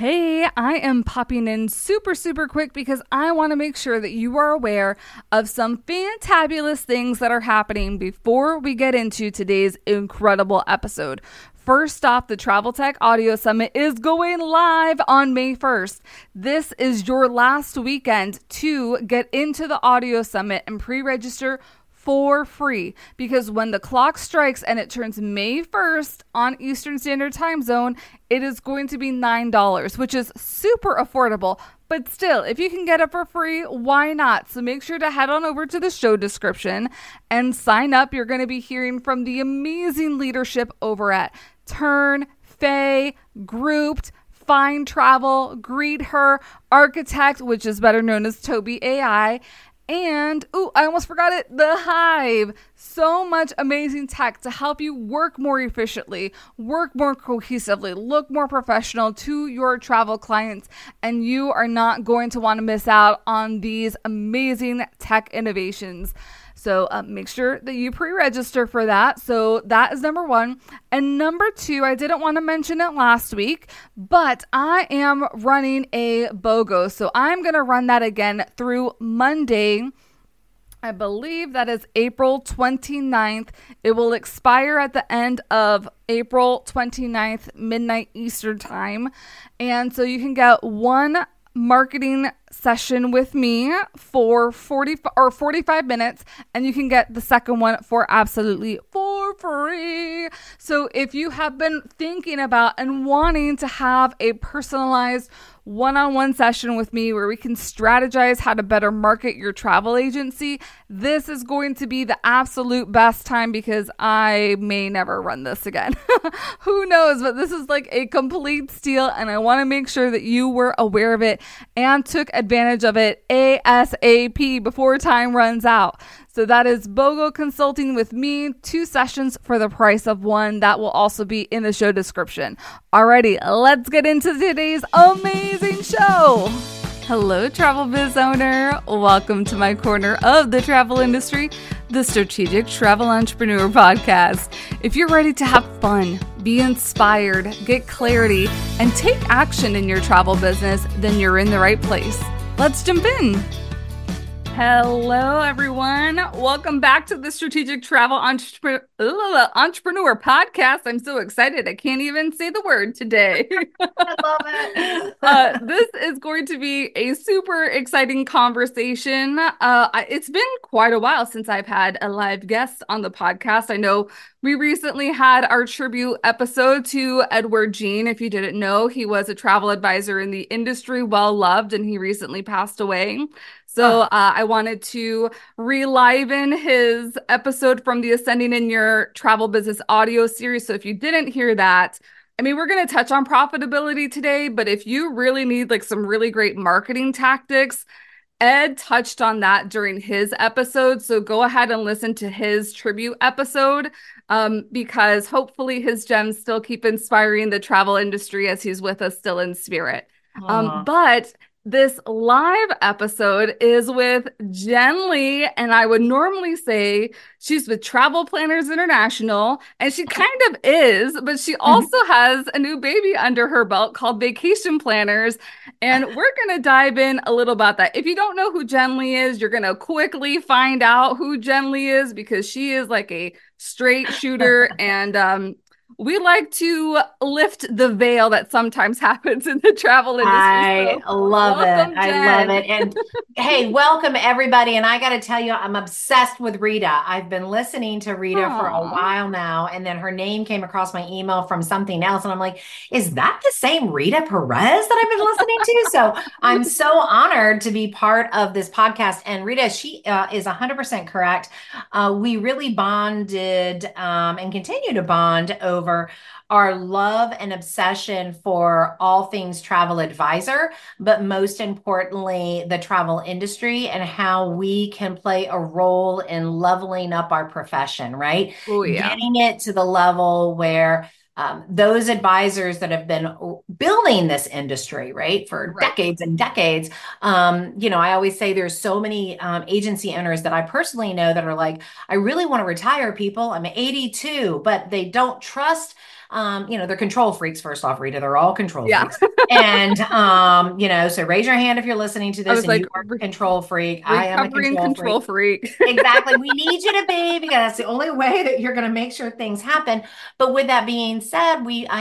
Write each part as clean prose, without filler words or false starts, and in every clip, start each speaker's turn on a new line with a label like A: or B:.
A: Hey, I am popping in super quick because I want to make sure that you are aware of some fantabulous things that are happening before we get into today's incredible episode. First off, the Travel Tech Audio Summit is going live on May 1st. This is your last weekend to get into the Audio Summit and pre-register for free, because when the clock strikes and it turns May 1st on Eastern Standard Time Zone, it is going to be $9, which is super affordable. But still, if you can get it for free, why not? So make sure to head on over to the show description and sign up. You're going to be hearing from the amazing leadership over at Turn, Faye, Grouped, Find Travel, Greet Her, Architect, which is better known as Toby AI, and, I almost forgot it, The Hive. So much amazing tech to help you work more efficiently, work more cohesively, look more professional to your travel clients. And you are not going to want to miss out on these amazing tech innovations. So make sure that you pre-register for that. So that is number one. And number two, I didn't want to mention it last week, but I am running a BOGO. So I'm going to run that again through Monday. I believe that is April 29th. It will expire at the end of April 29th, midnight Eastern time. And so you can get one marketing session with me for 45 minutes, and you can get the second one for absolutely for free. So if you have been thinking about and wanting to have a personalized one-on-one session with me where we can strategize how to better market your travel agency, this is going to be the absolute best time, because I may never run this again. Who knows? But this is like a complete steal, and I want to make sure that you were aware of it and took advantage of it ASAP before time runs out. So that is BOGO Consulting with me, 2 sessions for the price of one. That will also be in the show description. Alrighty, let's get into today's amazing show. Hello, travel biz owner. Welcome to my corner of the travel industry, the Strategic Travel Entrepreneur Podcast. If you're ready to have fun, be inspired, get clarity, and take action in your travel business, then you're in the right place. Let's jump in. Hello, everyone. Welcome back to the Strategic Travel Entrepreneur Podcast. I'm so excited. I can't even say the word today.
B: I love it.
A: This is going to be a super exciting conversation. It's been quite a while since I've had a live guest on the podcast. I know we recently had our tribute episode to Edward Jean. If you didn't know, he was a travel advisor in the industry, well loved, and he recently passed away. So I wanted to reliven his episode from the Ascending in Your Travel Business audio series. So if you didn't hear that, I mean, we're going to touch on profitability today, but if you really need like some really great marketing tactics, Ed touched on that during his episode. So go ahead and listen to his tribute episode, because hopefully his gems still keep inspiring the travel industry as he's with us still in spirit. But this live episode is with Jen Lee, and I would normally say she's with Travel Planners International, and she kind of is, but she also has a new baby under her belt called Vacation Planners, and we're going to dive in a little about that. If you don't know who Jen Lee is, you're going to quickly find out who Jen Lee is, because she is like a straight shooter, and we like to lift the veil that sometimes happens in the travel industry.
B: I love it.
A: Jen.
B: I love it. And hey, welcome everybody. And I got to tell you, I'm obsessed with Rita. I've been listening to Rita for a while now. And then her name came across my email from something else. And I'm like, is that the same Rita Perez that I've been listening to? So I'm so honored to be part of this podcast. And Rita, she is 100% correct. We really bonded and continue to bond over our love and obsession for all things travel advisor, but most importantly, the travel industry and how we can play a role in leveling up our profession, right?
A: Oh, yeah.
B: Getting it to the level where those advisors that have been building this industry, right, for decades and decades. I always say there's so many agency owners that I personally know that are like, I really want to retire, people. I'm 82, but they don't trust they're control freaks, first off, Rita. They're all control
A: Yeah.
B: freaks. And, so raise your hand if you're listening to
A: I
B: this
A: was
B: and
A: like
B: you are a control freak. I am a
A: recovering
B: control freak.
A: control freak.
B: Exactly. We need you to be because that's the only way that you're going to make sure things happen. But with that being said,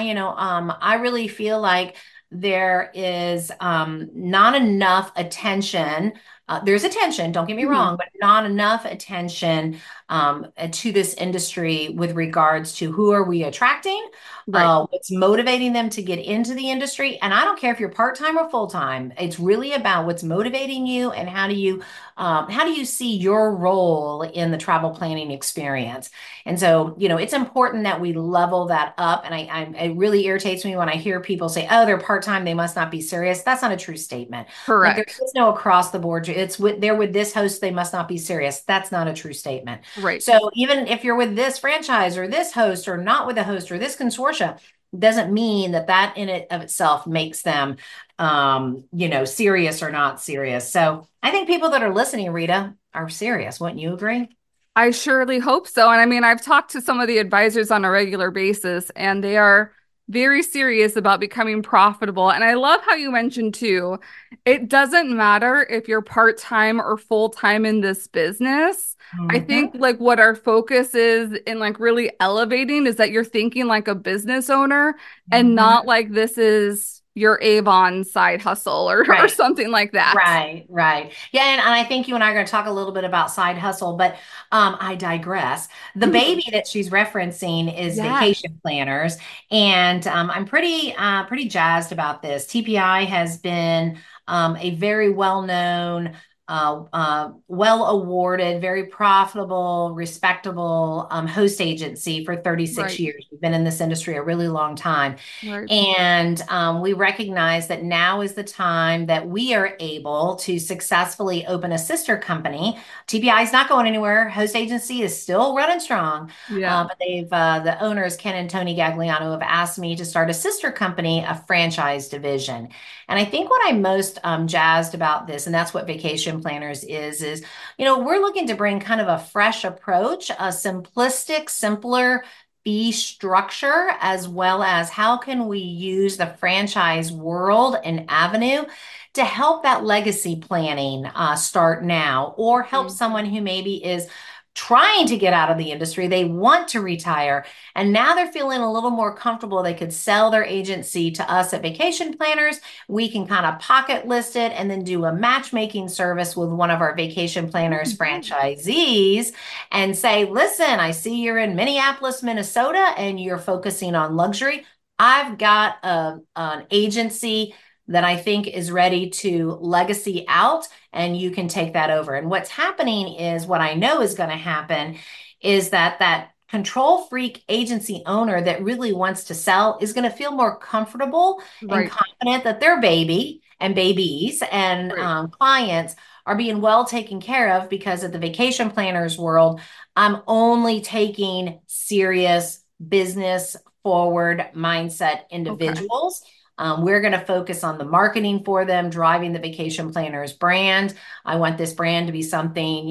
B: I really feel like there is not enough attention. There's attention, don't get me
A: Mhm.
B: wrong, but not enough attention to this industry with regards to who are we attracting,
A: Right.
B: what's motivating them to get into the industry. And I don't care if you're part-time or full-time. It's really about what's motivating you and how do you see your role in the travel planning experience? And so, it's important that we level that up. And it really irritates me when I hear people say, "Oh, they're part-time, they must not be serious." That's not a true statement. Like there
A: Correct.
B: is no across the board. They're with this host, they must not be serious. That's not a true statement.
A: Right.
B: So even if you're with this franchise or this host or not with a host or this consortia, doesn't mean that in it of itself makes them serious or not serious. So I think people that are listening, Rita, are serious. Wouldn't you agree?
A: I surely hope so. And I mean, I've talked to some of the advisors on a regular basis, and they are very serious about becoming profitable. And I love how you mentioned too, it doesn't matter if you're part-time or full-time in this business. I think
B: Hmm.
A: like what our focus is in like really elevating is that you're thinking like a business owner and not
B: Hmm.
A: like this is your Avon side hustle or
B: Right.
A: something like that.
B: Right, right. Yeah, and I think you and I are going to talk a little bit about side hustle, but I digress. The baby that she's referencing is
A: Yes.
B: Vacation Planners, and I'm pretty jazzed about this. TPI has been a very well-known, well awarded, very profitable, respectable host agency for 36
A: Right.
B: years. We've been in this industry a really long time.
A: Right.
B: And we recognize that now is the time that we are able to successfully open a sister company. TPI is not going anywhere. Host agency is still running strong.
A: Yeah.
B: But the owners, Ken and Tony Gagliano, have asked me to start a sister company, a franchise division. And I think what I'm most jazzed about this, and that's what Vacation Planners is, we're looking to bring kind of a fresh approach, a simplistic, simpler fee structure, as well as how can we use the franchise world and avenue to help that legacy planning start now, or help
A: Mhm.
B: someone who maybe is trying to get out of the industry. They want to retire, and now they're feeling a little more comfortable. They could sell their agency to us at Vacation Planners. We can kind of pocket list it and then do a matchmaking service with one of our Vacation Planners
A: Nice.
B: franchisees and say, "Listen, I see you're in Minneapolis, Minnesota, and you're focusing on luxury. I've got an agency that I think is ready to legacy out, and you can take that over." And what's happening is what I know is going to happen is that control freak agency owner that really wants to sell is going to feel more comfortable and
A: Right.
B: confident that their baby and babies and
A: Right.
B: clients are being well taken care of, because of the Vacation Planners world, I'm only taking serious business forward mindset
A: Okay.
B: individuals. We're going to focus on the marketing for them, driving the Vacation Planners brand. I want this brand to be something,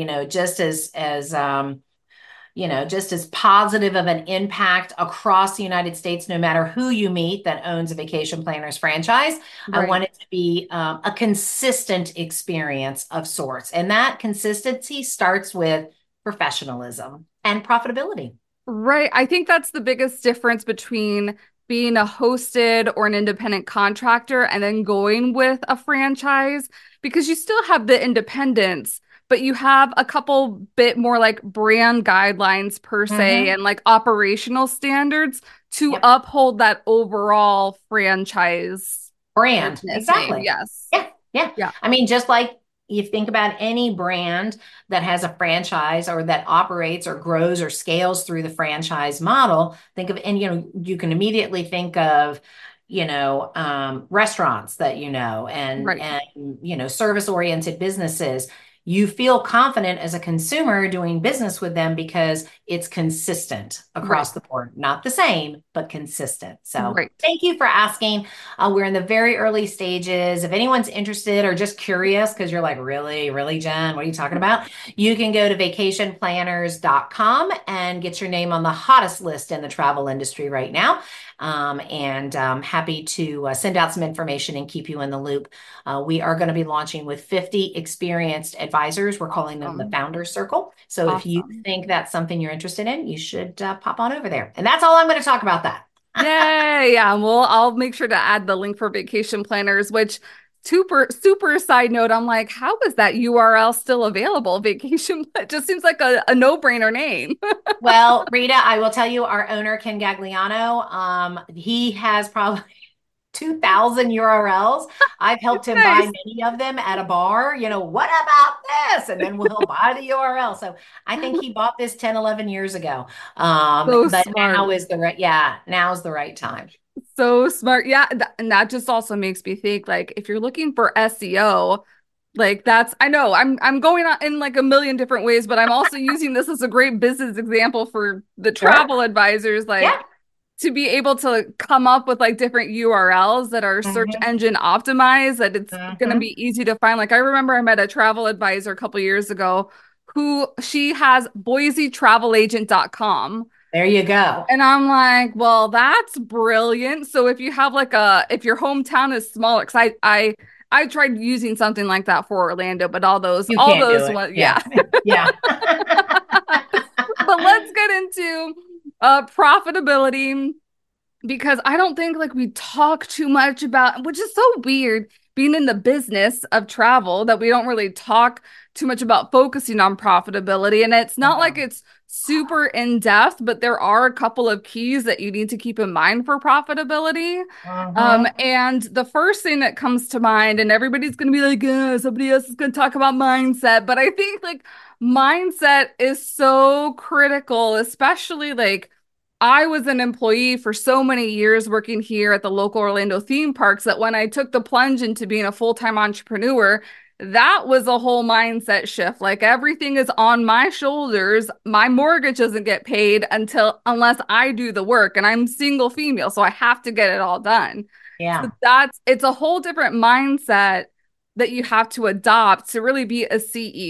B: just as positive of an impact across the United States, no matter who you meet that owns a Vacation Planners franchise. I
A: Right.
B: want it to be a consistent experience of sorts. And that consistency starts with professionalism and profitability.
A: Right. I think that's the biggest difference between being a hosted or an independent contractor and then going with a franchise because you still have the independence, but you have a couple bit more like brand guidelines per se
B: Hmm.
A: and like operational standards to
B: Yep.
A: uphold that overall franchise
B: Brand.
A: business name.
B: Exactly.
A: Yes.
B: Yeah. Yeah.
A: Yeah.
B: I mean, just like you think about any brand that has a franchise or that operates or grows or scales through the franchise model, and you can immediately think of, restaurants that and
A: Right.
B: service oriented businesses. You feel confident as a consumer doing business with them because it's consistent
A: Right.
B: across the board. Not the same, but consistent. So
A: Right.
B: thank you for asking. We're in the very early stages. If anyone's interested or just curious, because you're like, really, really, Jen, what are you talking about? You can go to vacationplanners.com and get your name on the hottest list in the travel industry right now. and happy to send out some information and keep you in the loop. We are going to be launching with 50 experienced advisors. We're calling them the
A: Awesome.
B: Founders Circle. So if you
A: Awesome.
B: think that's something you're interested in, you should pop on over there. And that's all I'm going to talk about that.
A: Yay. Yeah. Well, I'll make sure to add the link for vacation planners, which super side note, I'm like, how is that URL still available? Vacation, it just seems like a no-brainer name.
B: Well, Rita, I will tell you, our owner, Ken Gagliano, he has probably 2,000 URLs. I've helped him buy
A: Nice.
B: many of them at a bar. What about this? And then he'll buy the URL. So I think he bought this 10, 11 years ago.
A: So
B: But
A: smart.
B: now's the right time.
A: So smart. Yeah. And that just also makes me think like if you're looking for SEO, like that's I know I'm going on in like a million different ways, but I'm also using this as a great business example for the
B: Sure.
A: travel advisors,
B: Yeah.
A: like to be able to come up with like different URLs that are search
B: Hmm.
A: engine optimized, that it's going to
B: Hmm.
A: be easy to find. Like I remember I met a travel advisor a couple years ago who she has boisetravelagent.com.
B: There you go.
A: And I'm like, well, that's brilliant. So if you have like if your hometown is smaller, because I tried using something like that for Orlando, but
B: You
A: all
B: can't do
A: those
B: it.
A: ones,
B: Yeah.
A: yeah.
B: Yeah.
A: But let's get into profitability because I don't think like we talk too much about, which is so weird being in the business of travel that we don't really talk too much about focusing on profitability. And it's not like it's super in depth, but there are a couple of keys that you need to keep in mind for profitability.
B: Uh-huh.
A: And the first thing that comes to mind, and everybody's going to be like, somebody else is going to talk about mindset, but I think like mindset is so critical, especially like I was an employee for so many years working here at the local Orlando theme parks that when I took the plunge into being a full-time entrepreneur, that was a whole mindset shift. Like everything is on my shoulders. My mortgage doesn't get paid unless I do the work, and I'm single female, so I have to get it all done. So
B: Yeah.
A: it's a whole different mindset that you have to adopt to really be a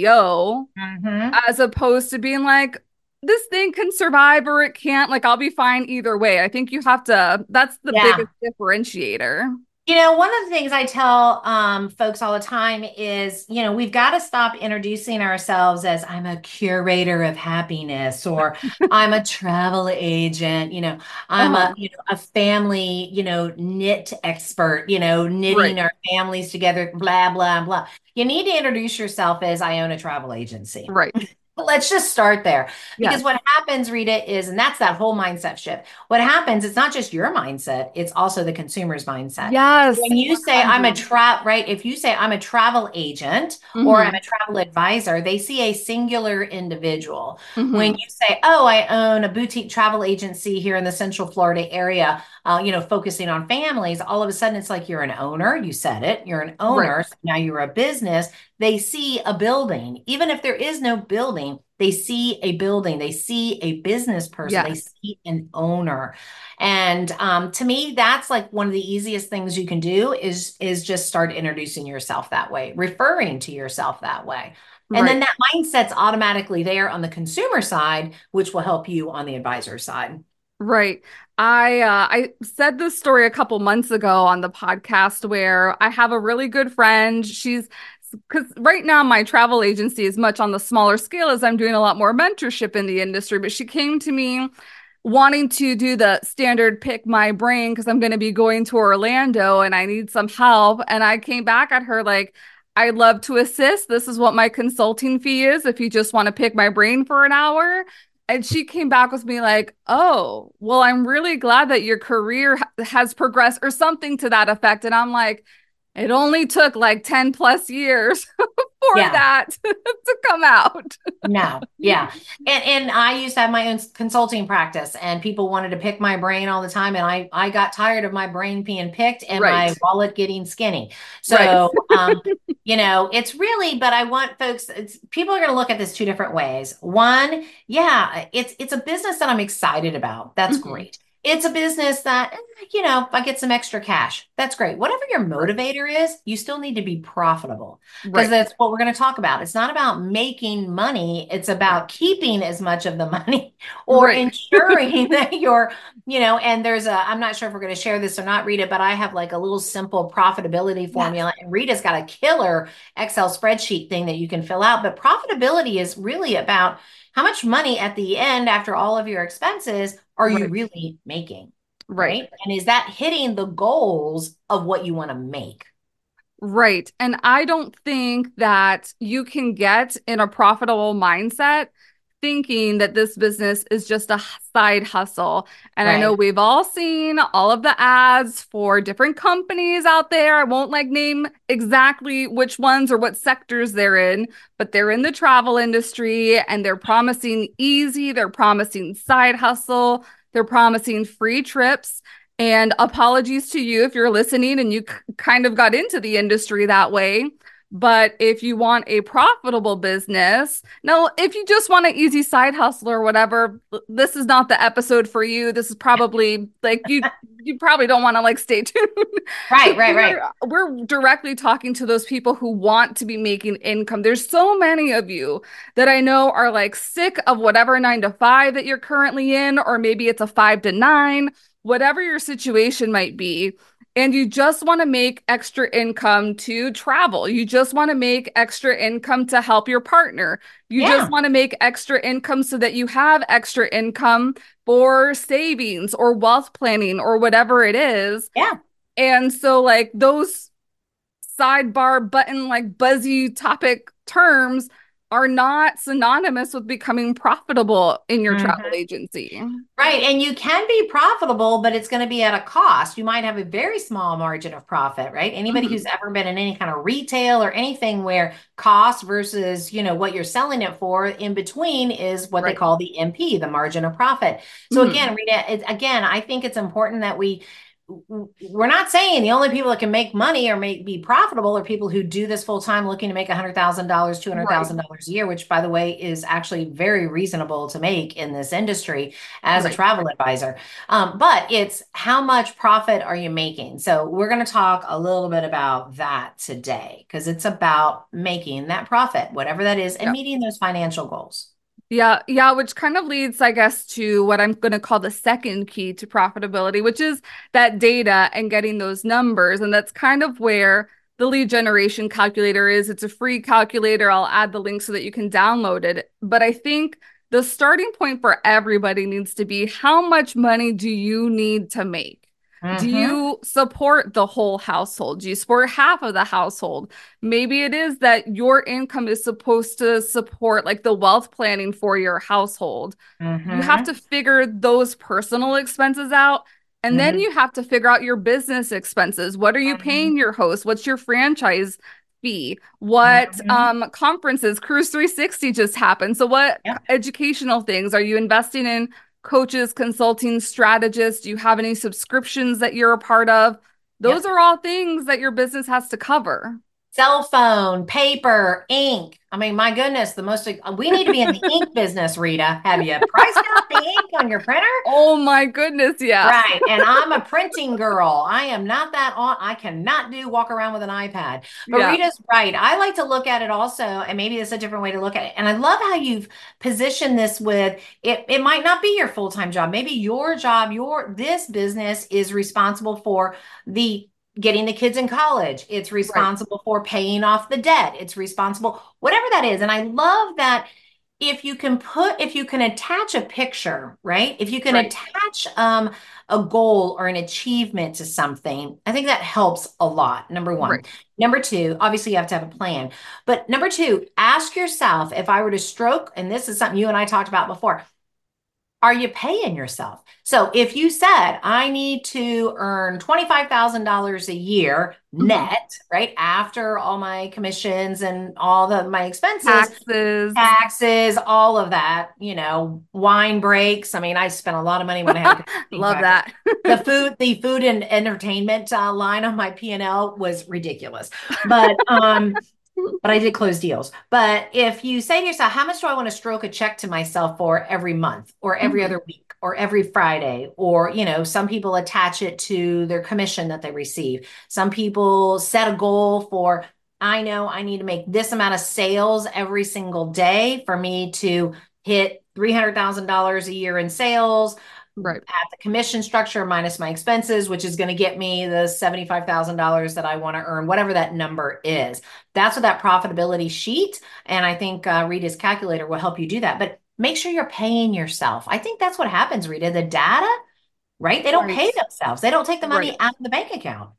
A: CEO
B: Hmm.
A: as opposed to being like, this thing can survive or it can't. Like, I'll be fine either way. I think you have to, that's the
B: Yeah.
A: biggest differentiator.
B: One of the things I tell folks all the time is, we've got to stop introducing ourselves as I'm a curator of happiness or I'm a travel agent, I'm
A: Uh-huh.
B: a family, knit expert,
A: Right.
B: knitting our families together, blah, blah, blah. You need to introduce yourself as I own a travel agency.
A: Right.
B: Let's just start there because
A: Yes.
B: what happens, Rita, is, and that's that whole mindset shift. What happens, it's not just your mindset, it's also the consumer's mindset. So
A: Yes.
B: when you say I'm a
A: 100.
B: right? If you say I'm a travel agent or I'm
A: Mm-hmm.
B: a travel advisor, they see a singular individual. When
A: Mm-hmm.
B: you say, oh, I own a boutique travel agency here in the Central Florida area, focusing on families, all of a sudden it's like you're an owner. You said it, you're an
A: Right.
B: owner. So now you're a business. They see a building. Even if there is no building, they see a building, they see a business person, they
A: Yes.
B: see an owner. And to me, that's like one of the easiest things you can do is just start introducing yourself that way, referring to yourself that way. And then
A: Right.
B: that mindset's automatically there on the consumer side, which will help you on the advisor side.
A: Right. I said this story a couple months ago on the podcast where I have a really good friend. She's because right now my travel agency is much on the smaller scale as I'm doing a lot more mentorship in the industry, but she came to me wanting to do the standard pick my brain because I'm going to be going to Orlando and I need some help. And I came back at her like, I'd love to assist. This is what my consulting fee is if you just want to pick my brain for an hour. And she came back with me like, oh, well, I'm really glad that your career has progressed or something to that effect. And I'm like, it only took like 10 plus years for
B: Yeah.
A: that to come out.
B: No, yeah. And I used to have my own consulting practice and people wanted to pick my brain all the time. And I got tired of my brain being picked and
A: Right.
B: my wallet getting skinny.
A: Right.
B: So, it's really, but I want folks, people are going to look at this two different ways. One, yeah, it's a business that I'm excited about. That's
A: Mhm.
B: great. It's a business that, if I get some extra cash, that's great. Whatever your
A: Right.
B: motivator is, you still need to be profitable because
A: Right.
B: that's what we're going to talk about. It's not about making money. It's
A: Right.
B: about keeping as much of the money or
A: Right.
B: ensuring that and I'm not sure if we're going to share this or not, Rita, but I have like a little simple profitability
A: Yes.
B: formula and Rita's got a killer Excel spreadsheet thing that you can fill out. But profitability is really about how much money at the end after all of your expenses are you
A: Right.
B: really making,
A: Right.
B: right? And is that hitting the goals of what you want to make?
A: Right. And I don't think that you can get in a profitable mindset thinking that this business is just a side hustle. And I know
B: Right.
A: we've all seen all of the ads for different companies out there. I won't like name exactly which ones or what sectors they're in, but they're in the travel industry and they're promising easy, they're promising side hustle, they're promising free trips. And apologies to you if you're listening and you kind of got into the industry that way. But if you want a profitable business, now, if you just want an easy side hustle or whatever, this is not the episode for you. This is probably like you probably don't want to like stay tuned
B: Right,
A: because
B: right, right.
A: we're directly talking to those people who want to be making income. There's so many of you that I know are like sick of whatever 9 to 5 that you're currently in, or maybe it's a 5 to 9, whatever your situation might be, and you just want to make extra income to travel. You just want to make extra income to help your partner. You just
B: Yeah,
A: want to make extra income so that you have extra income for savings or wealth planning or whatever it is.
B: yeah.
A: And so, like, those sidebar button, like buzzy topic terms are not synonymous with becoming profitable in your travel
B: Mhm.
A: agency.
B: Right. And you can be profitable, but it's going to be at a cost. You might have a very small margin of profit, right? Anybody who's
A: Mhm.
B: ever been in any kind of retail or anything where cost versus, what you're selling it for in between is what they
A: Right.
B: call the MP, the margin of profit. So
A: Mhm.
B: again, Rita, again, I think it's important that we're not saying the only people that can make money or be profitable are people who do this full time looking to make $100,000,
A: Right.
B: $200,000 a year, which by the way is actually very reasonable to make in this industry as a
A: Right.
B: travel advisor. But it's how much profit are you making? So we're going to talk a little bit about that today because it's about making that profit, whatever that is, and
A: Yeah.
B: meeting those financial goals.
A: Yeah, yeah, which kind of leads, I guess, to what I'm going to call the second key to profitability, which is that data and getting those numbers. And that's kind of where the lead generation calculator is. It's a free calculator. I'll add the link so that you can download it. But I think the starting point for everybody needs to be how much money do you need to make? Do
B: Mm-hmm.
A: you support the whole household? Do you support half of the household? Maybe it is that your income is supposed to support like the wealth planning for your household. You have to
B: Mm-hmm.
A: figure those personal expenses out. And then
B: Mm-hmm.
A: you have to figure out your business expenses. What are you
B: Mm-hmm.
A: paying your host? What's your franchise fee? What
B: Mm-hmm.
A: conferences? Cruise 360 just happened. So what
B: Yep.
A: educational things are you investing in? Coaches, consulting, strategists? Do you have any subscriptions that you're a part of? Those
B: Yep.
A: are all things that your business has to cover.
B: Cell phone, paper, ink. I mean, my goodness, we need to be in the ink business, Rita. Have you priced out the ink on your printer?
A: Oh my goodness, yeah.
B: Right. And I'm a printing girl. I am not that on. I cannot walk around with an iPad. But
A: Yeah,
B: Rita's right. I like to look at it also, and maybe it's a different way to look at it. And I love how you've positioned this with it. It might not be your full-time job. Maybe your job, this business is responsible for the getting the kids in college. It's
A: right,
B: responsible for paying off the debt. It's responsible, whatever that is. And I love that if you can attach a picture, right? If you can
A: right,
B: attach a goal or an achievement to something, I think that helps a lot. Number one.
A: right,
B: Number two, obviously you have to have a plan. But number two, ask yourself if I were to stroke, and this is something you and I talked about before, are you paying yourself? So if you said, I need to earn $25,000 a year
A: mhm.
B: net, right? After all my commissions and all my expenses,
A: Taxes.
B: taxes, all of that, wine breaks. I mean, I spent a lot of money when I had a consulting
A: Love
B: practice.
A: that.
B: The food and entertainment line on my P&L was ridiculous. But but I did close deals. But if you say to yourself, how much do I want to stroke a check to myself for every month or every
A: Mhm.
B: other week or every Friday? Or, some people attach it to their commission that they receive. Some people set a goal for, I know I need to make this amount of sales every single day for me to hit $300,000 a year in sales
A: Right.
B: at the commission structure minus my expenses, which is going to get me the $75,000 that I want to earn, whatever that number is. That's what that profitability sheet. And I think Rita's calculator will help you do that. But make sure you're paying yourself. I think that's what happens, Rita. The data, right? They don't
A: Right.
B: pay themselves. They don't take the money
A: Right.
B: out of the bank account.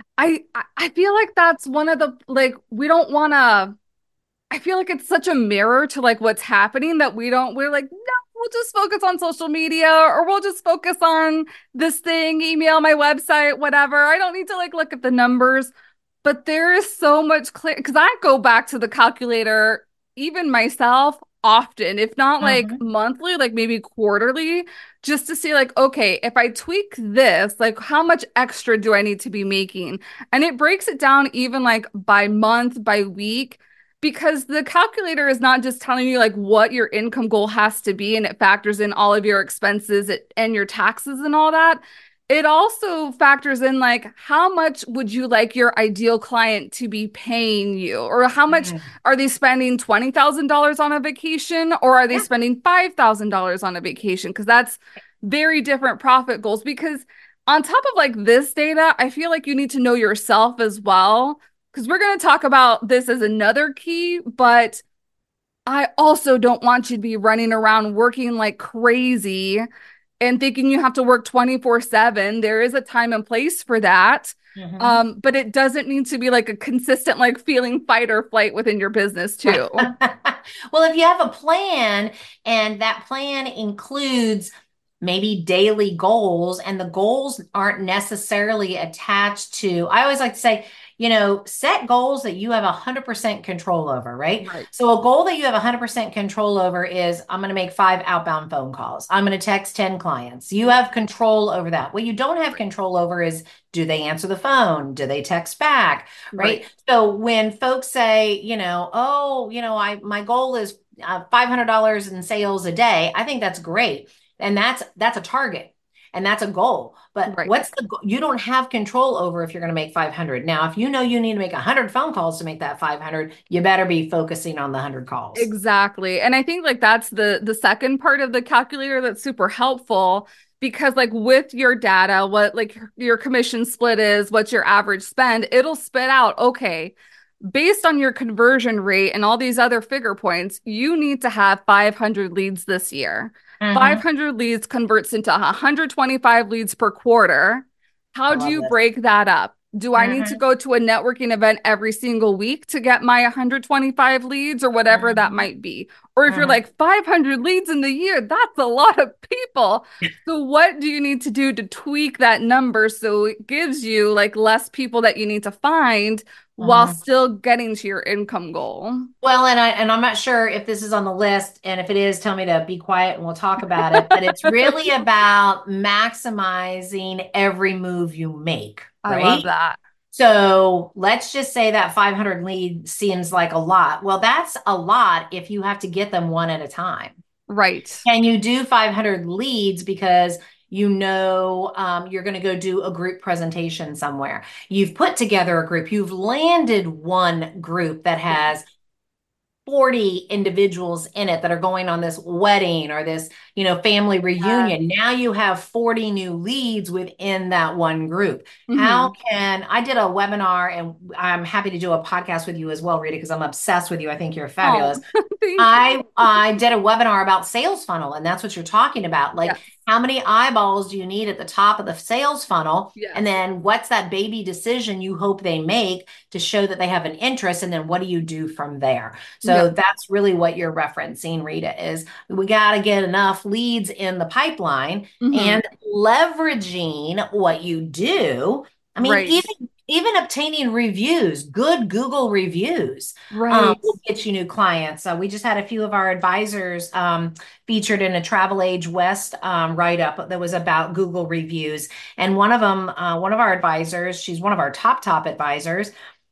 A: I feel like that's one of the like we don't want to I feel like it's such a mirror to like what's happening that we're like, no, we'll just focus on social media or we'll just focus on this thing, email, my website, whatever. I don't need to like look at the numbers. But there is so much clear because I go back to the calculator, even myself, often, if not like
B: Mhm.
A: monthly, like maybe quarterly, just to see like, okay, if I tweak this, like how much extra do I need to be making? And it breaks it down even like by month, by week, because the calculator is not just telling you like what your income goal has to be and it factors in all of your expenses and your taxes and all that. It also factors in like how much would you like your ideal client to be paying you, or how much
B: Mhm.
A: are they spending $20,000 on a vacation, or are they
B: Yeah.
A: spending $5,000 on a vacation? Because that's very different profit goals. Because on top of like this data, I feel like you need to know yourself as well. Because we're going to talk about this as another key, but I also don't want you to be running around working like crazy and thinking you have to work 24/7. There is a time and place for that.
B: Mhm.
A: But it doesn't need to be like a consistent like feeling fight or flight within your business too.
B: Well, if you have a plan and that plan includes maybe daily goals, and the goals aren't necessarily attached to, I always like to say, set goals that you have 100% control over, right?
A: Right.
B: So a goal that you have 100% control over is I'm going to make 5 outbound phone calls. I'm going to text 10 clients. You
A: Yeah.
B: have control over that. What you don't have
A: Right.
B: control over is, do they answer the phone? Do they text back?
A: Right.
B: Right? So when folks say, oh, I my goal is $500 in sales a day, I think that's great, and that's a target, and that's a goal. But
A: Right.
B: what's the you don't have control over if you're going to make 500. Now, if you know you need to make 100 phone calls to make that 500, you better be focusing on the 100 calls.
A: Exactly. And I think like that's the second part of the calculator that's super helpful because like with your data, what like your commission split is, what's your average spend, it'll spit out, okay, based on your conversion rate and all these other figure points, you need to have 500 leads this year.
B: Hmm.
A: 500 leads converts into 125 leads per quarter.
B: I
A: How do
B: love
A: you
B: this.
A: break that up? Do I need to
B: Hmm.
A: go to a networking event every single week to get my 125 leads or whatever that
B: Hmm.
A: might be? Or if you're
B: Hmm.
A: like 500 leads in the year, that's a lot of people. So what do you need to do to tweak that number so it gives you like less people that you need to find while
B: Hmm.
A: still getting to your income goal?
B: Well, and I'm not sure if this is on the list, and if it is, tell me to be quiet and we'll talk about it. But it's really about maximizing every move you make,
A: I love
B: right?
A: that.
B: So let's just say that 500 lead seems like a lot. Well, that's a lot if you have to get them one at a time.
A: Right.
B: Can you do 500 leads because you're going to go do a group presentation somewhere? You've put together a group, you've landed one group that
A: Yeah.
B: has 40 individuals in it that are going on this wedding or this, family
A: Yes.
B: reunion. Now you have 40 new leads within that one group. How
A: Hmm.
B: can I did a webinar, and I'm happy to do a podcast with you as well, Rita, because I'm obsessed with you. I think you're
A: Oh,
B: fabulous.
A: thank you.
B: I did a webinar about sales funnel, and that's what you're talking about. Like,
A: Yes.
B: how many eyeballs do you need at the top of the sales funnel? And
A: Yes.
B: then what's that baby decision you hope they make to show that they have an interest? And then what do you do from there? So
A: Yep.
B: that's really what you're referencing, Rita, is we got to get enough leads in the pipeline
A: Hmm.
B: and leveraging what you do. I mean,
A: Right.
B: even obtaining reviews, good Google reviews,
A: Right.
B: will get you new clients. We just had a few of our advisors featured in a Travel Age West write-up that was about Google reviews. And one of them, one of our advisors, she's one of our top advisors.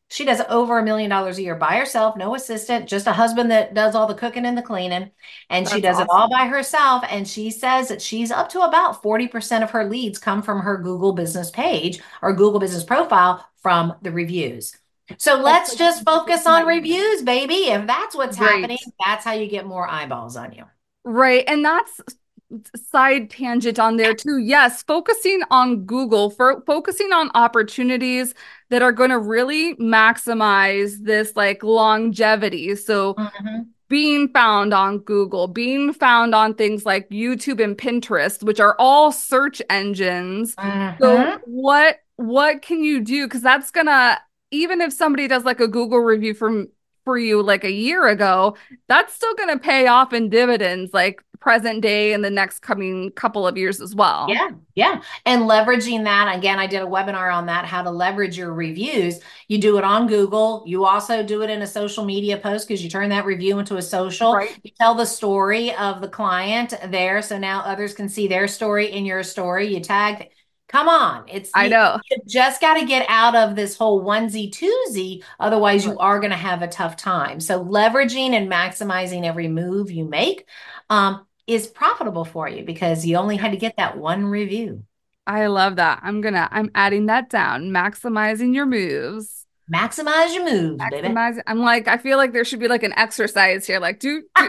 B: She does over $1 million a year by herself, no assistant, just a husband that does all the cooking and the cleaning. And she
A: That's
B: does it all
A: awesome.
B: by herself. And she says that she's up to about 40% of her leads come from her Google business page or Google business profile from the reviews. So
A: That's
B: let's
A: such an
B: just
A: interesting
B: focus on
A: connection.
B: reviews, baby. If that's what's
A: Right.
B: happening, that's how you get more eyeballs on you.
A: Right. And that's side tangent on there too. Yes, focusing on Google, for focusing on opportunities that are going to really maximize this like longevity. So
B: Mhm.
A: being found on Google, being found on things like YouTube and Pinterest, which are all search engines. So
B: Mhm.
A: what can you do? Because that's gonna, even if somebody does like a Google review for you like a year ago, that's still gonna pay off in dividends like present day and the next coming couple of years as well.
B: Yeah, yeah. And leveraging that, again, I did a webinar on that, how to leverage your reviews. You do it on Google. You also do it in a social media post because you turn that review into a social.
A: Right.
B: You tell the story of the client there. So now others can see their story in your story. You tag, come on.
A: I know.
B: You just got to get out of this whole onesie twosie. Otherwise, you
A: Right.
B: are going to have a tough time. So leveraging and maximizing every move you make. Is profitable for you because you only had to get that one review.
A: I love that. I'm adding that down. Maximizing your moves.
B: Maximize your moves, baby.
A: Maximize. I'm like, I feel like there should be like an exercise here. Like, do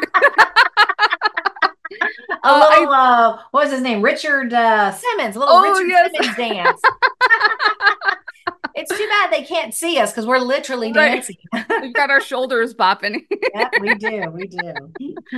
B: A
A: I,
B: little, what was his name? Richard Simmons, a little
A: oh
B: Richard
A: yes.
B: Simmons dance. It's too bad they can't see us because we're literally
A: Right.
B: dancing.
A: We've got our shoulders bopping.
B: Yep, we do. We do.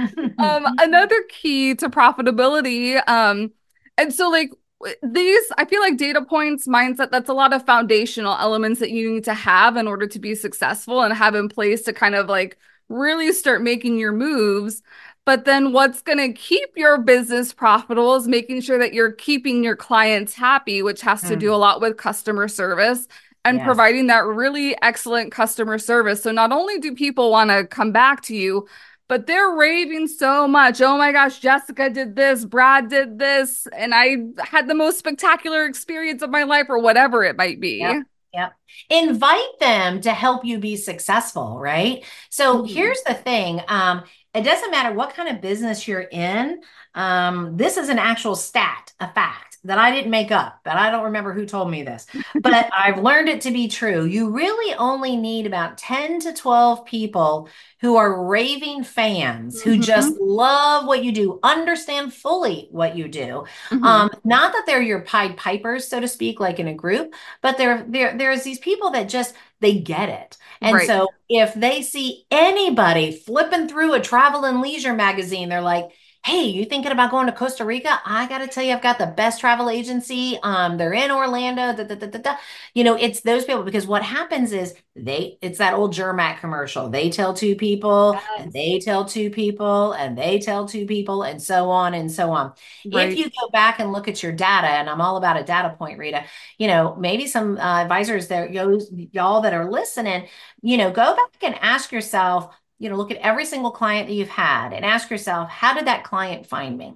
A: Another key to profitability, and so like these, I feel like data points, mindset, that's a lot of foundational elements that you need to have in order to be successful and have in place to kind of like really start making your moves. But then what's going to keep your business profitable is making sure that you're keeping your clients happy, which has to do a
B: Mm,
A: lot with customer service and
B: yes.
A: providing that really excellent customer service. So not only do people want to come back to you, but they're raving so much. Oh my gosh, Jessica did this, Brad did this, and I had the most spectacular experience of my life, or whatever it might be.
B: Yep. Yep. Invite them to help you be successful, right? So
A: Mhm.
B: here's the thing. It doesn't matter what kind of business you're in. This is an actual stat, a fact that I didn't make up, but I don't remember who told me this, but I've learned it to be true. You really only need about 10 to 12 people who are raving fans, who just
A: Mhm.
B: love what you do, understand fully what you do.
A: Mhm.
B: Not that they're your Pied Pipers, so to speak, like in a group, but there's these people that just they get it. And
A: Right.
B: so if they see anybody flipping through a travel and leisure magazine, they're like, "Hey, you thinking about going to Costa Rica? I got to tell you, I've got the best travel agency. They're in Orlando. Da, da, da, da, da." It's those people because what happens is it's that old Germac commercial. They tell two people, and
A: Yes.
B: they tell two people, and they tell two people, and so on and so on. If
A: Right.
B: you go back and look at your data, and I'm all about a data point, Rita, maybe some advisors there, y'all that are listening, go back and ask yourself, look at every single client that you've had and ask yourself, how did that client find me?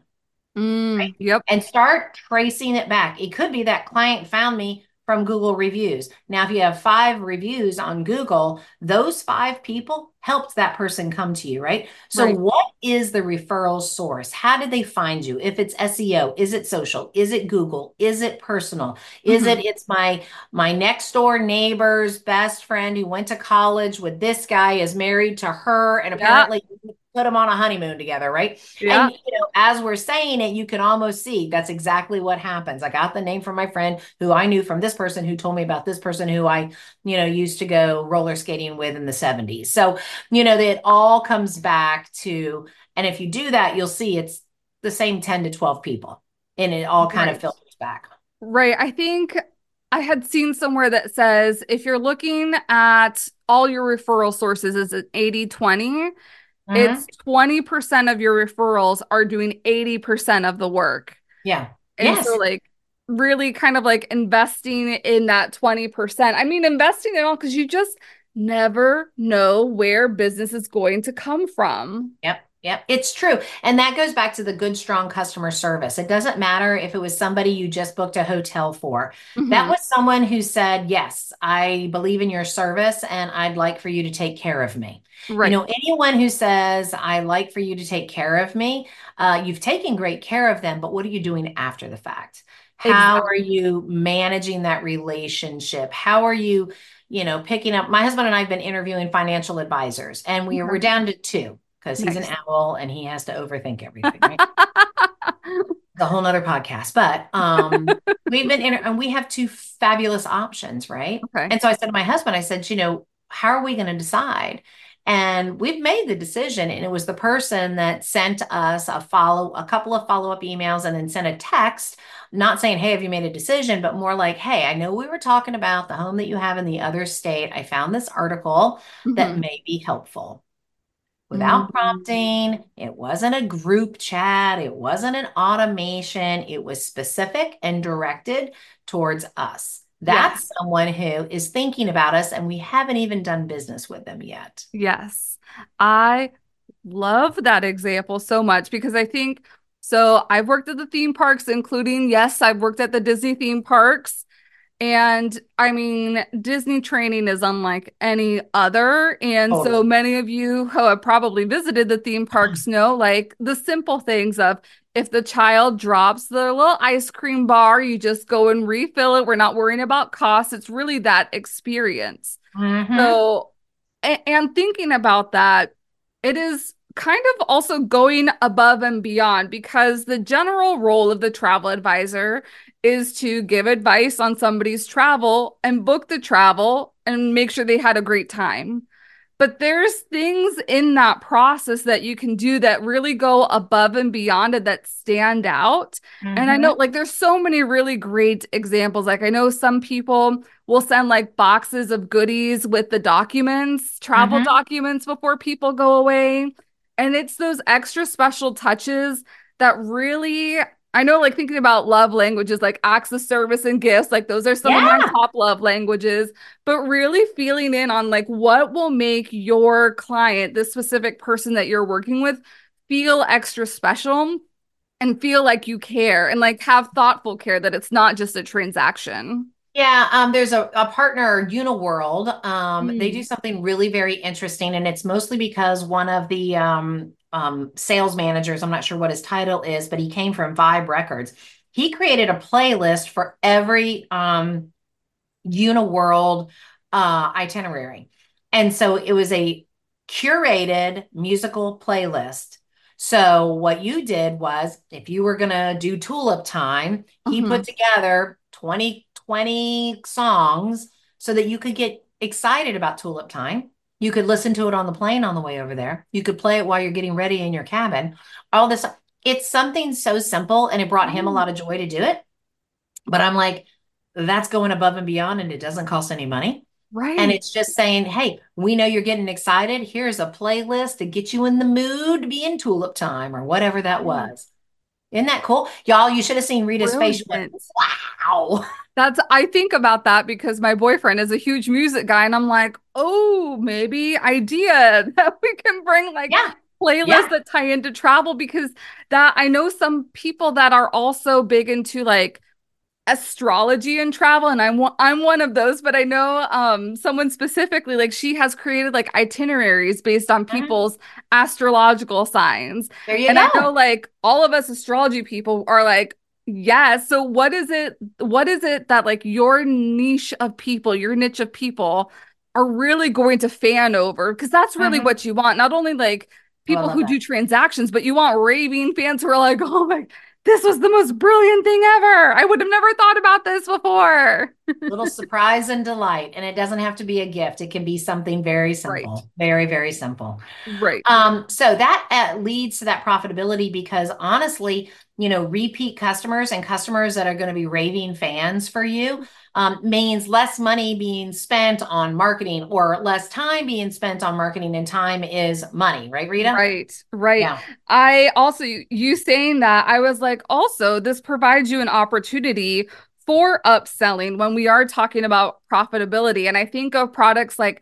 A: Yep.
B: And start tracing it back. It could be that client found me from Google reviews. Now, if you have 5 reviews on Google, those 5 people helped that person come to you, right? So,
A: Right.
B: what is the referral source? How did they find you? If it's SEO, is it social? Is it Google? Is it personal?
A: Mhm.
B: It's my next door neighbor's best friend who went to college with this guy is married to her, and
A: Yeah.
B: apparently put them on a honeymoon together, right?
A: Yeah.
B: And as we're saying it, you can almost see that's exactly what happens. I got the name from my friend who I knew from this person who told me about this person who I, used to go roller skating with in the 70s. So, that it all comes back to, and if you do that, you'll see it's the same 10 to 12 people and it all kind of
A: Right.
B: filters back.
A: Right. I think I had seen somewhere that says if you're looking at all your referral sources as an 80/20, it's
B: Hmm.
A: 20% of your referrals are doing 80% of the work.
B: Yeah.
A: And so,
B: Yes.
A: like, really kind of like investing in that 20%. I mean, investing in all because you just never know where business is going to come from.
B: Yep. Yep, it's true. And that goes back to the good, strong customer service. It doesn't matter if it was somebody you just booked a hotel for. That
A: Hmm.
B: was someone who said, yes, I believe in your service and I'd like for you to take care of me.
A: Right.
B: Anyone who says, I like for you to take care of me, you've taken great care of them, but what are you doing after the fact? How are
A: Exactly.
B: you managing that relationship? How are you, picking up? My husband and I have been interviewing financial advisors, and we're
A: Okay.
B: down to two because he's an
A: Nice.
B: owl and he has to overthink everything, right? It's a whole nother podcast. But and we have two fabulous options, right?
A: Okay.
B: And so I said to my husband, I said, how are we going to decide? And we've made the decision, and it was the person that sent us a couple of follow-up emails and then sent a text, not saying, hey, have you made a decision, but more like, hey, I know we were talking about the home that you have in the other state. I found this article that
A: Hmm.
B: may be helpful without
A: Mm.
B: prompting. It wasn't a group chat. It wasn't an automation. It was specific and directed towards us.
A: Yes.
B: That's someone who is thinking about us, and we haven't even done business with them yet.
A: Yes. I love that example so much because I think so. I've worked at the theme parks, including, yes, I've worked at the Disney theme parks. And I mean, Disney training is unlike any other. And so
B: Totally.
A: many of you who have probably visited the theme parks know like the simple things of if the child drops their little ice cream bar, you just go and refill it. We're not worrying about cost. It's really that experience.
B: Mm-hmm.
A: So, and thinking about that, it is kind of also going above and beyond because the general role of the travel advisor is to give advice on somebody's travel and book the travel and make sure they had a great time. But there's things in that process that you can do that really go above and beyond and that stand out. And I know
B: Mm-hmm.
A: like there's so many really great examples. Like I know some people will send like boxes of goodies with the documents, travel
B: Mm-hmm.
A: documents before people go away. And it's those extra special touches that really I know like thinking about love languages like acts of service and gifts, like those are some of my
B: Yeah.
A: top love languages, but really feeling in on like what will make your client, this specific person that you're working with, feel extra special and feel like you care and like have thoughtful care that it's not just a transaction.
B: Yeah, there's a partner, Uniworld. They do
A: Mm.
B: something really very interesting, and it's mostly because one of the sales managers, I'm not sure what his title is, but he came from Vibe Records. He created a playlist for every Uniworld itinerary. And so it was a curated musical playlist. So what you did was if you were going to do Tulip Time, he put
A: Hmm.
B: together 20 songs so that you could get excited about Tulip Time. You could listen to it on the plane on the way over there. You could play it while you're getting ready in your cabin. All this, it's something so simple and it brought him a lot of joy to do it. But I'm like, that's going above and beyond, and it doesn't cost any money. And
A: Right.
B: it's just saying, hey, we know you're getting excited. Here's a playlist to get you in the mood to be in Tulip Time or whatever that
A: Right.
B: was. Isn't that cool? Y'all, you should have seen Rita's face. She went,
A: Brilliant.
B: wow.
A: I think about that because my boyfriend is a huge music guy, and I'm like, oh, maybe idea that we can bring like
B: Yeah.
A: playlists
B: Yeah.
A: that tie into travel because that I know some people that are also big into like astrology and travel, and I'm one of those, but I know someone specifically like she has created like itineraries based on
B: Mhm.
A: people's astrological signs.
B: There you
A: And I know
B: go.
A: like all of us astrology people are like, yeah, so what is it that like your niche of people, your niche of people are really going to fan over? Because that's really
B: Mhm.
A: what you want. Not only like
B: Oh, I
A: people
B: love
A: who
B: that.
A: do transactions, but you want raving fans who are like, oh my, this was the most brilliant thing ever. I would have never thought about this before.
B: Little surprise and delight. And it doesn't have to be a gift. It can be something very
A: Right.
B: simple, very, very simple.
A: Right.
B: So that leads to that profitability because honestly, repeat customers and customers that are going to be raving fans for you means less money being spent on marketing or less time being spent on marketing, and time is money, right, Rita?
A: Right. Right.
B: Yeah.
A: I also, you saying that, I was like, also, this provides you an opportunity for upselling when we are talking about profitability. And I think of products like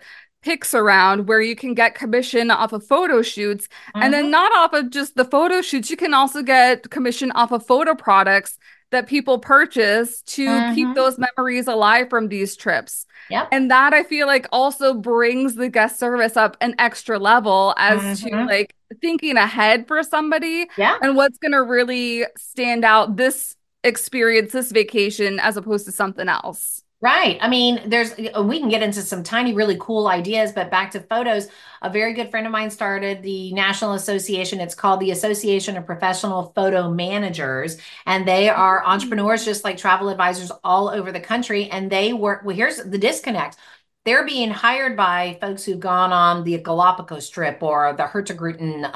A: pics around where you can get commission off of photo shoots. And then
B: Mhm.
A: not off of just the photo shoots, you can also get commission off of photo products that people purchase to keep
B: Mhm.
A: those memories alive from these trips.
B: Yep.
A: And that I feel like also brings the guest service up an extra level as to
B: Mhm.
A: like thinking ahead for somebody
B: Yeah.
A: and what's going to really stand out this experience, this vacation, as opposed to something else.
B: Right. I mean, we can get into some tiny, really cool ideas, but back to photos. A very good friend of mine started the National Association. It's called the Association of Professional Photo Managers, and they are entrepreneurs just like travel advisors all over the country. And they work, well, here's the disconnect. They're being hired by folks who've gone on the Galapagos trip or the Hurtigruten,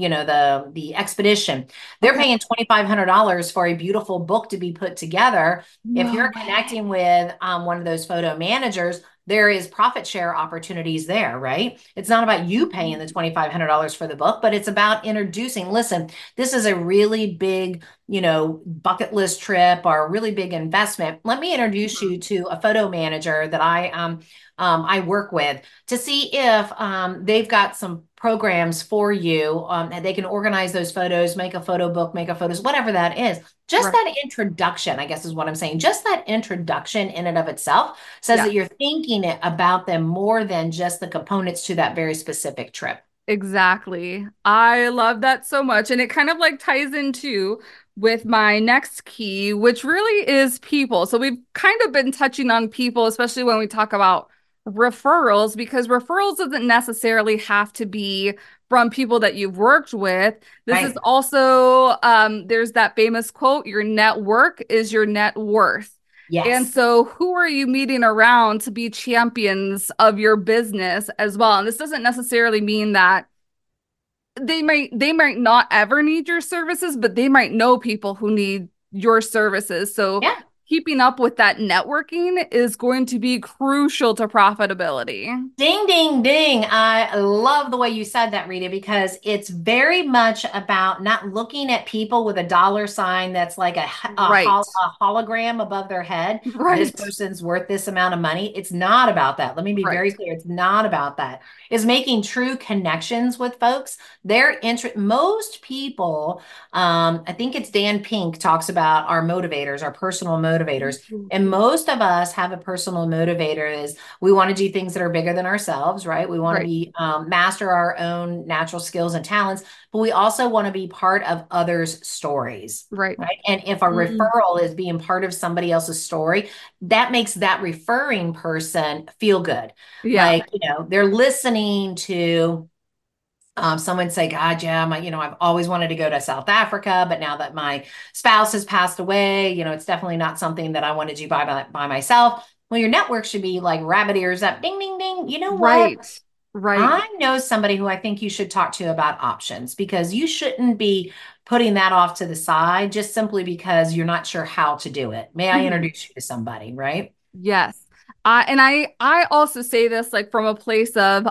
B: the expedition. They're
A: Okay.
B: paying $2,500 for a beautiful book to be put together. If
A: No
B: you're
A: way.
B: connecting with one of those photo managers, there is profit share opportunities there, right? It's not about you paying the $2,500 for the book, but it's about introducing, listen, this is a really big, bucket list trip or a really big investment. Let me introduce
A: Mhm.
B: you to a photo manager that I work with to see if they've got some programs for you and they can organize those photos, make a photo book, make a photos, whatever that is. Just
A: Right.
B: that introduction, I guess is what I'm saying. Just that introduction in and of itself says
A: Yeah.
B: that you're thinking about them more than just the components to that very specific trip.
A: Exactly. I love that so much. And it kind of like ties into with my next key, which really is people. So we've kind of been touching on people, especially when we talk about referrals, because referrals doesn't necessarily have to be from people that you've worked with. This is
B: Right.
A: also, there's that famous quote, your network is your net worth. And
B: Yes.
A: so, who are you meeting around to be champions of your business as well? And this doesn't necessarily mean that they might not ever need your services, but they might know people who need your services. So,
B: Yeah.
A: keeping up with that networking is going to be crucial to profitability.
B: Ding, ding, ding. I love the way you said that, Rita, because it's very much about not looking at people with a dollar sign that's like
A: Right.
B: a hologram above their head. This
A: Right.
B: person's worth this amount of money. It's not about that. Let me be very
A: Right.
B: clear. It's not about that. It's making true connections with folks. Most people, I think it's Dan Pink talks about our motivators, our personal motivators. And most of us have a personal motivator is we want to do things that are bigger than ourselves, right? We want to
A: Right.
B: be master our own natural skills and talents, but we also want to be part of others' stories,
A: Right.
B: right? And if a
A: Mhm.
B: referral is being part of somebody else's story, that makes that referring person feel good.
A: Yeah.
B: Like, they're listening to someone say, God, yeah, I've always wanted to go to South Africa, but now that my spouse has passed away, it's definitely not something that I want to do by myself. Well, your network should be like rabbit ears up, ding, ding, ding. You know what?
A: Right. Right.
B: I know somebody who I think you should talk to about options because you shouldn't be putting that off to the side just simply because you're not sure how to do it. May I
A: Mhm.
B: introduce you to somebody, right?
A: Yes. And I also say this like from a place of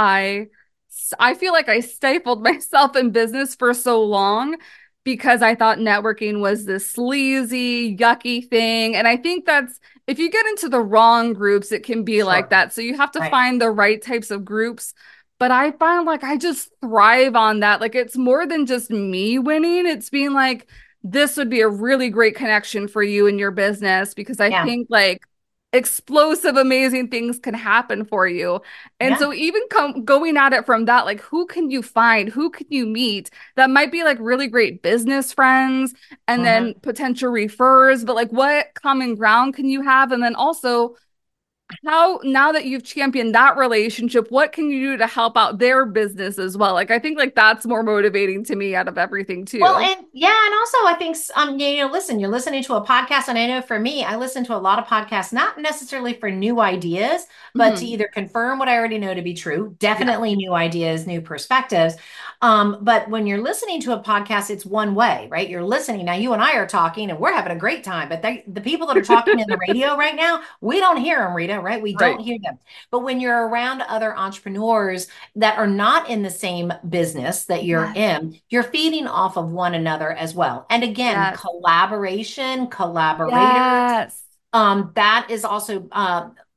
A: I feel like I stifled myself in business for so long because I thought networking was this sleazy, yucky thing. And I think that's if you get into the wrong groups, it can be like
B: Sure.
A: that. So you have to
B: Right.
A: find the right types of groups. But I find like I just thrive on that. Like it's more than just me winning. It's being like, this would be a really great connection for you in your business because I
B: Yeah.
A: think like explosive, amazing things can happen for you. And
B: Yeah.
A: so even going at it from that, like who can you find? Who can you meet that might be like really great business friends and then
B: Mhm.
A: potential refers, but like what common ground can you have? And then also how now that you've championed that relationship, what can you do to help out their business as well? Like I think like that's more motivating to me out of everything
B: Well,
A: too.
B: and yeah, and also I think listen, you're listening to a podcast, and I know for me, I listen to a lot of podcasts, not necessarily for new ideas, but to
A: Mhm.
B: either confirm what I already know to be true,
A: Yeah.
B: definitely new ideas, new perspectives. But when you're listening to a podcast, it's one way, right? You're listening. Now, you and I are talking, and we're having a great time, but the people that are talking in the radio right now, we don't hear them, Rita, right? We don't
A: Right.
B: hear them. But when you're around other entrepreneurs that are not in the same business that you're
A: Yes.
B: in, you're feeding off of one another as well. And again,
A: Yes.
B: collaboration, collaborators,
A: Yes.
B: that is also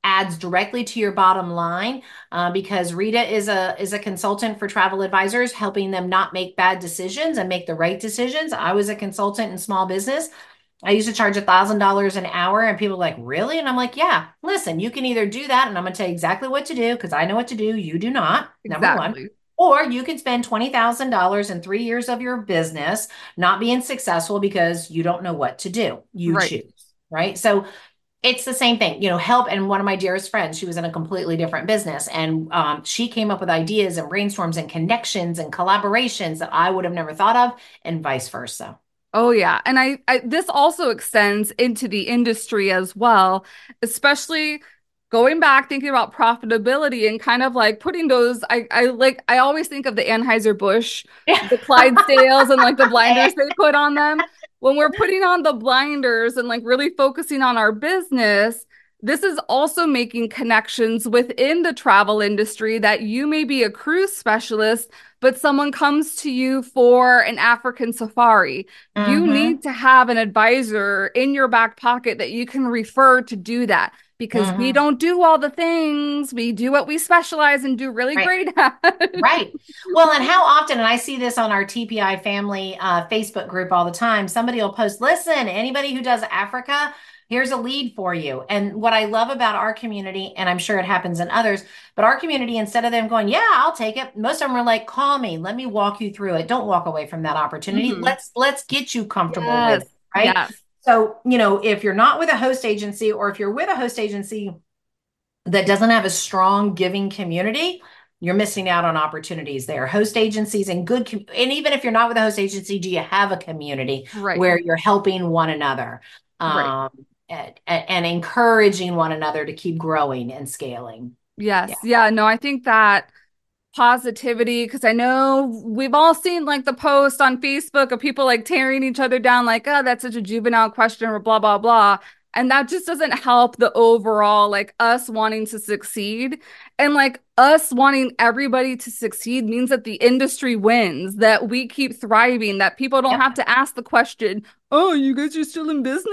B: adds directly to your bottom line, because Rita is a consultant for travel advisors, helping them not make bad decisions and make the right decisions. I was a consultant in small business. I used to charge $1,000 an hour, and people are like, really? And I'm like, yeah, listen, you can either do that, and I'm going to tell you exactly what to do because I know what to do. You do not, number one.
A: Exactly.
B: Or you can spend $20,000 in 3 years of your business not being successful because you don't know what to do. You
A: Right.
B: choose, right? So it's the same thing, help. And one of my dearest friends, she was in a completely different business, and she came up with ideas and brainstorms and connections and collaborations that I would have never thought of, and vice versa.
A: Oh yeah. And I this also extends into the industry as well, especially going back thinking about profitability and kind of like putting those I always think of the Anheuser-Busch, the Clydesdales and like the blinders they put on them. When we're putting on the blinders and like really focusing on our business, this is also making connections within the travel industry that you may be a cruise specialist, but someone comes to you for an African safari. You
B: Mm-hmm.
A: need to have an advisor in your back pocket that you can refer to do that because we
B: Mm-hmm.
A: don't do all the things. We do what we specialize and do really
B: Right.
A: great at.
B: Right. Well, and how often, and I see this on our TPI family Facebook group all the time, somebody will post, listen, anybody who does Africa, here's a lead for you. And what I love about our community, and I'm sure it happens in others, but our community, instead of them going, yeah, I'll take it, most of them are like, call me, let me walk you through it. Don't walk away from that opportunity.
A: Mhm.
B: Let's get you comfortable with
A: Yes.
B: it, right?
A: Yes.
B: So, if you're not with a host agency, or if you're with a host agency that doesn't have a strong giving community, you're missing out on opportunities there. Host agencies and and even if you're not with a host agency, do you have a community
A: Right.
B: where you're helping one another,
A: Right.
B: and encouraging one another to keep growing and scaling? Yeah.
A: Yes. Yeah. No, I think that positivity, because I know we've all seen like the post on Facebook of people like tearing each other down, like, oh, that's such a juvenile question or blah, blah, blah. And that just doesn't help the overall, like us wanting to succeed. And like us wanting everybody to succeed means that the industry wins, that we keep thriving, that people don't
B: Yep.
A: have to ask the question, oh, you guys are still in business?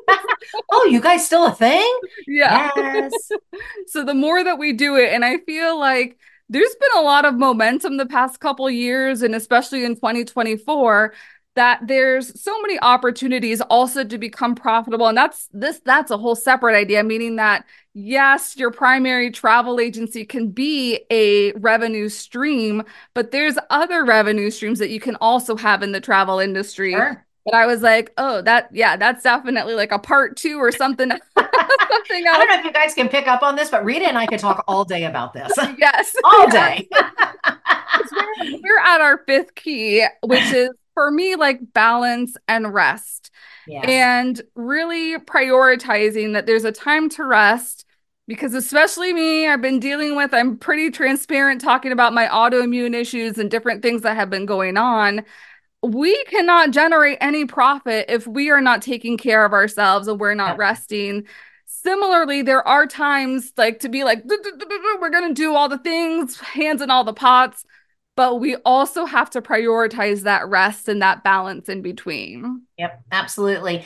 B: Oh, you guys still a thing?
A: Yeah.
B: Yes.
A: So the more that we do it, and I feel like there's been a lot of momentum the past couple years, and especially in 2024, that there's so many opportunities also to become profitable. And that's a whole separate idea, meaning that yes, your primary travel agency can be a revenue stream, but there's other revenue streams that you can also have in the travel industry.
B: Sure.
A: But I was like, oh, yeah, that's definitely like a part two or something, something
B: I don't
A: else.
B: know if you guys can pick up on this, but Rita and I could talk all day about this.
A: Yes.
B: All
A: Yes.
B: day.
A: 'Cause we're at our fifth key, which is for me like balance and rest,
B: Yes.
A: and really prioritizing that there's a time to rest. Because especially me, I'm pretty transparent talking about my autoimmune issues and different things that have been going on. We cannot generate any profit if we are not taking care of ourselves and we're not
B: Yep.
A: resting. Similarly, there are times like to be like, we're going to do all the things, hands in all the pots, but we also have to prioritize that rest and that balance in between.
B: Yep, absolutely.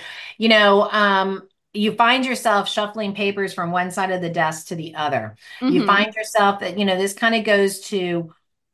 B: You find yourself shuffling papers from one side of the desk to the other. You
A: Hmm.
B: find yourself that, this kind of goes to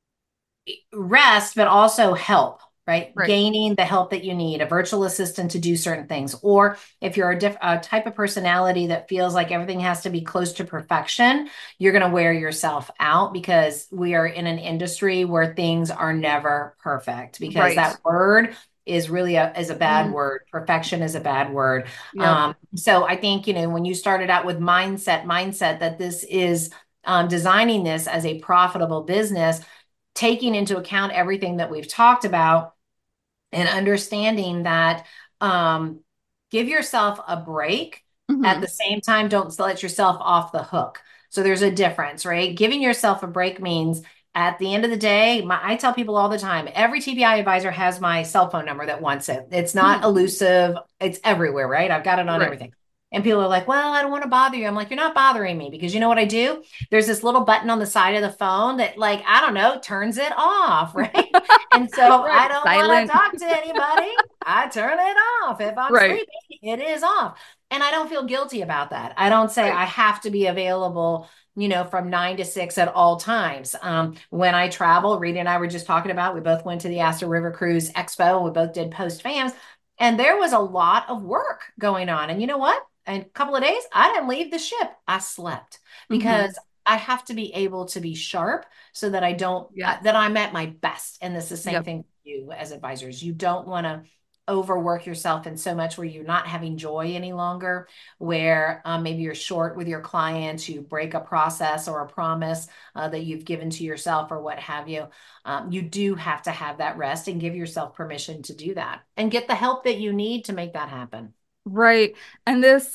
B: rest, but also help, right?
A: Right.
B: Gaining the help that you need, a virtual assistant to do certain things. Or if you're a type of personality that feels like everything has to be close to perfection, you're going to wear yourself out, because we are in an industry where things are never perfect, because
A: Right.
B: that word is really is a bad
A: Mm,
B: word. Perfection is a bad word.
A: yep.
B: So I think, when you started out with mindset that this is, designing this as a profitable business, taking into account everything that we've talked about, and understanding that, give yourself a break. At the
A: Hmm.
B: same time, don't let yourself off the hook. So there's a difference, right? Giving yourself a break means, at the end of the day, I tell people all the time, every TPI advisor has my cell phone number that wants it. It's not
A: Hmm.
B: elusive. It's everywhere, right? I've got it on
A: Right.
B: everything. And people are like, well, I don't want to bother you. I'm like, you're not bothering me, because you know what I do? There's this little button on the side of the phone that, like, I don't know, turns it off, right? And so
A: Right.
B: I don't want to
A: Silent.
B: talk to anybody. I turn it off. If I'm
A: Right.
B: sleeping, it is off. And I don't feel guilty about that. I don't say I have to be available, from 9 to 6 at all times. When I travel, Rita and I were just talking about, we both went to the Astor River Cruise Expo. We both did post fams, and there was a lot of work going on. And you know what? In a couple of days, I didn't leave the ship. I slept because I have to be able to be sharp so that I don't, that I'm at my best. And this is the same thing for you as advisors. You don't want to overwork yourself in so much where you're not having joy any longer, where maybe you're short with your clients, you break a process or a promise that you've given to yourself or what have you. You do have to have that rest and give yourself permission to do that and get the help that you need to make that happen.
A: Right. And this,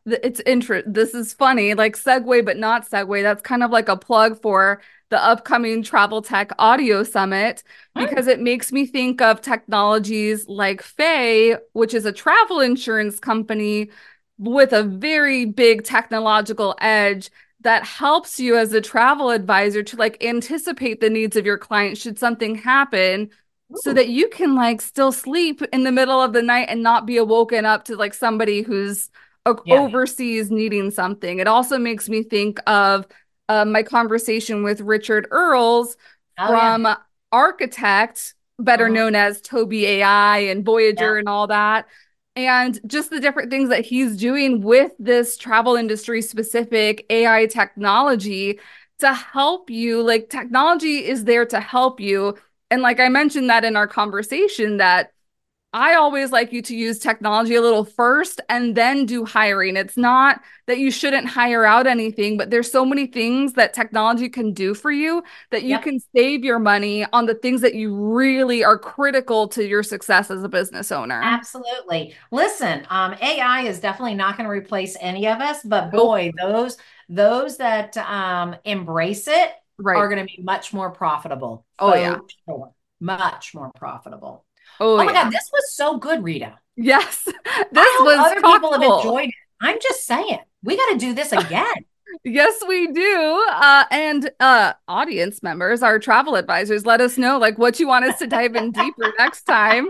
A: this is funny, like segue, but not segue. That's kind of like a plug for the upcoming Travel Tech Audio Summit, because it makes me think of technologies like Fay, which is a travel insurance company with a very big technological edge that helps you as a travel advisor to like anticipate the needs of your client should something happen, so that you can like still sleep in the middle of the night and not be awoken up to like somebody who's overseas needing something. It also makes me think of my conversation with Richard Earls from Architect, better known as Toby AI and Voyager and all that. And just the different things that he's doing with this travel industry specific AI technology to help you. Like, technology is there to help you. And like I mentioned that in our conversation, that I always like you to use technology a little first and then do hiring. It's not that you shouldn't hire out anything, but there's so many things that technology can do for you that you can save your money on the things that you really are critical to your success as a business owner.
B: Absolutely. Listen, AI is definitely not going to replace any of us, but boy, those that embrace it are going to be much more profitable. Sure. Much more profitable. Oh my God, this was so good, Rita.
A: Yes,
B: other people have enjoyed it. I'm just saying, we got to do this again.
A: Yes, we do. And audience members, our travel advisors, let us know like what you want us to dive in deeper next time.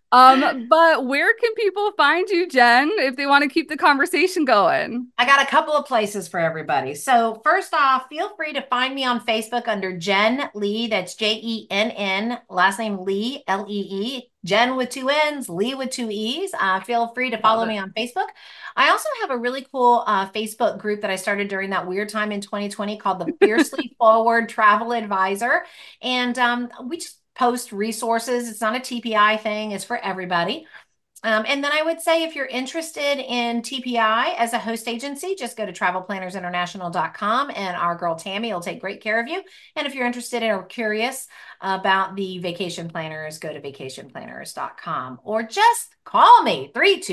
A: But where can people find you, Jen, if they want to keep the conversation going?
B: I got a couple of places for everybody. So first off, feel free to find me on Facebook under Jen Lee. That's Jenn. Last name Lee, Lee. Jen with 2 N's, Lee with 2 E's. Feel free to follow me on Facebook. I also have a really cool Facebook group that I started during that weird time in 2020 called the Fiercely Forward Travel Advisor. And we just post resources. It's not a TPI thing. It's for everybody. And then I would say if you're interested in TPI as a host agency, just go to travelplannersinternational.com and our girl Tammy will take great care of you. And if you're interested or curious about the vacation planners, go to vacationplanners.com or just call me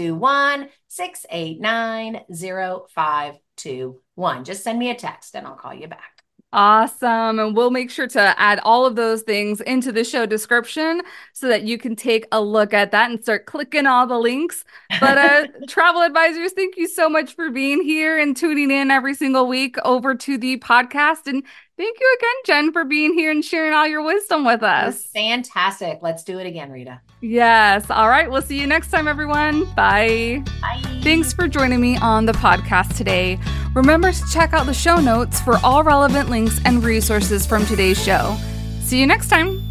B: 321-689-0521. Just send me a text and I'll call you back.
A: Awesome. And we'll make sure to add all of those things into the show description so that you can take a look at that and start clicking all the links. But travel advisors, thank you so much for being here and tuning in every single week over to the podcast. And thank you again, Jen, for being here and sharing all your wisdom with us.
B: Fantastic. Let's do it again, Rita.
A: Yes. All right. We'll see you next time, everyone. Bye.
B: Bye.
A: Thanks for joining me on the podcast today. Remember to check out the show notes for all relevant links and resources from today's show. See you next time.